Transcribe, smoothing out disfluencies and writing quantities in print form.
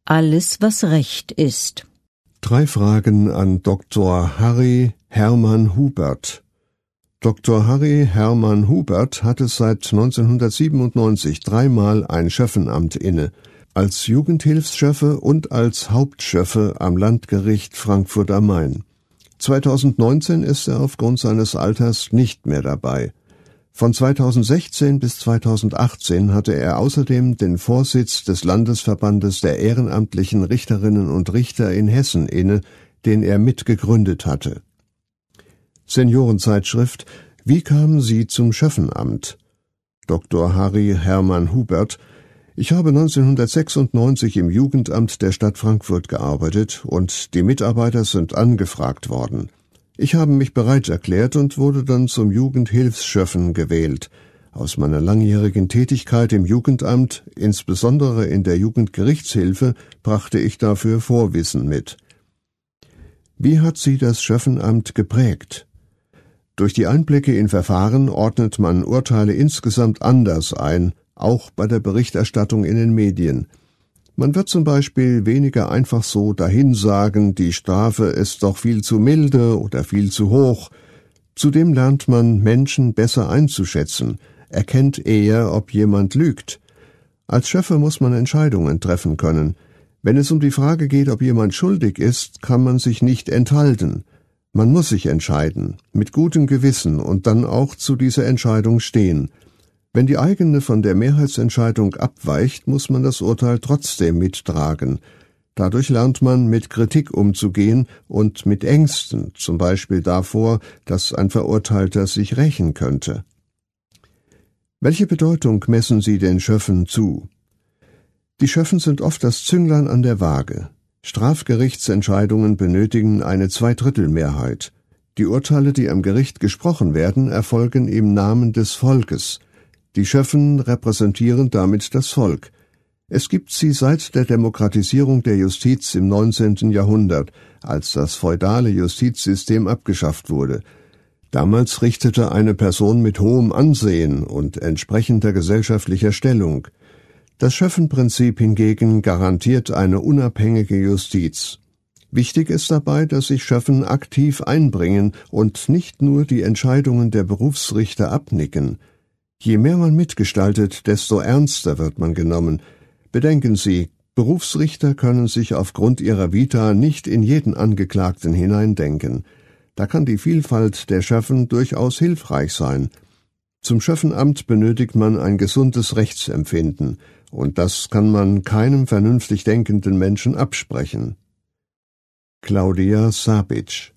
Alles, was Recht ist. 3 Fragen an Dr. Harry Hermann Hubert. Dr. Harry Hermann Hubert hatte seit 1997 3-mal ein Schöffenamt inne, als Jugendhilfsschöffe und als Hauptschöffe am Landgericht Frankfurt am Main. 2019 ist er aufgrund seines Alters nicht mehr dabei. Von 2016 bis 2018 hatte er außerdem den Vorsitz des Landesverbandes der ehrenamtlichen Richterinnen und Richter in Hessen inne, den er mitgegründet hatte. Seniorenzeitschrift: Wie kamen Sie zum Schöffenamt? Dr. Harry Hermann Hubert: Ich habe 1996 im Jugendamt der Stadt Frankfurt gearbeitet und die Mitarbeiter sind angefragt worden. Ich habe mich bereit erklärt und wurde dann zum Jugendhilfsschöffen gewählt. Aus meiner langjährigen Tätigkeit im Jugendamt, insbesondere in der Jugendgerichtshilfe, brachte ich dafür Vorwissen mit. Wie hat Sie das Schöffenamt geprägt? Durch die Einblicke in Verfahren ordnet man Urteile insgesamt anders ein, auch bei der Berichterstattung in den Medien. Man wird zum Beispiel weniger einfach so dahinsagen, die Strafe ist doch viel zu milde oder viel zu hoch. Zudem lernt man, Menschen besser einzuschätzen, erkennt eher, ob jemand lügt. Als Schöffe muss man Entscheidungen treffen können. Wenn es um die Frage geht, ob jemand schuldig ist, kann man sich nicht enthalten. Man muss sich entscheiden, mit gutem Gewissen und dann auch zu dieser Entscheidung stehen. Wenn die eigene von der Mehrheitsentscheidung abweicht, muss man das Urteil trotzdem mittragen. Dadurch lernt man, mit Kritik umzugehen und mit Ängsten, zum Beispiel davor, dass ein Verurteilter sich rächen könnte. Welche Bedeutung messen Sie den Schöffen zu? Die Schöffen sind oft das Zünglein an der Waage. Strafgerichtsentscheidungen benötigen eine Zweidrittelmehrheit. Die Urteile, die am Gericht gesprochen werden, erfolgen im Namen des Volkes. Die Schöffen repräsentieren damit das Volk. Es gibt sie seit der Demokratisierung der Justiz im 19. Jahrhundert, als das feudale Justizsystem abgeschafft wurde. Damals richtete eine Person mit hohem Ansehen und entsprechender gesellschaftlicher Stellung. Das Schöffenprinzip hingegen garantiert eine unabhängige Justiz. Wichtig ist dabei, dass sich Schöffen aktiv einbringen und nicht nur die Entscheidungen der Berufsrichter abnicken. Je mehr man mitgestaltet, desto ernster wird man genommen. Bedenken Sie, Berufsrichter können sich aufgrund ihrer Vita nicht in jeden Angeklagten hineindenken. Da kann die Vielfalt der Schöffen durchaus hilfreich sein. Zum Schöffenamt benötigt man ein gesundes Rechtsempfinden, und das kann man keinem vernünftig denkenden Menschen absprechen. Claudia Sabic